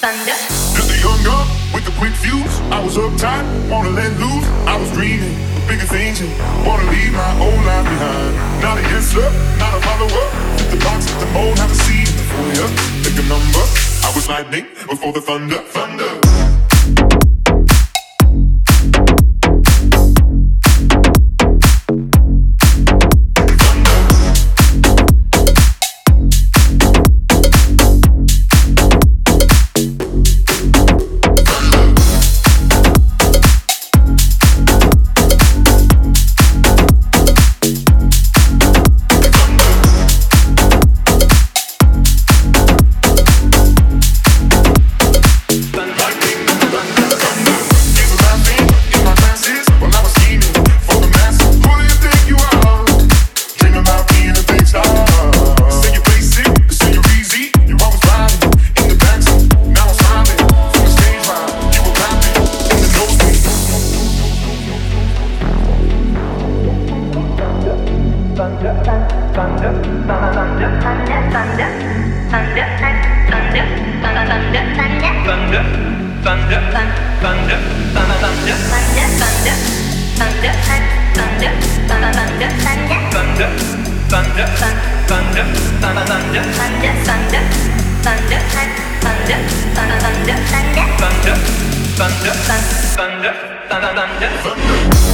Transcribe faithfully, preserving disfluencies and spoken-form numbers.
thunder. Just a young gun with a quick fuse. I was uptight, wanna let loose. I was dreaming of bigger things and wanna leave my old life behind. Not a yes sir, not a follow up. Hit the box, hit the mold, have a seat in the foyer. Pick a number. I was lightning before the thunder, thunder. Thunder, thunder, thunder, thunder, thunder, thunder.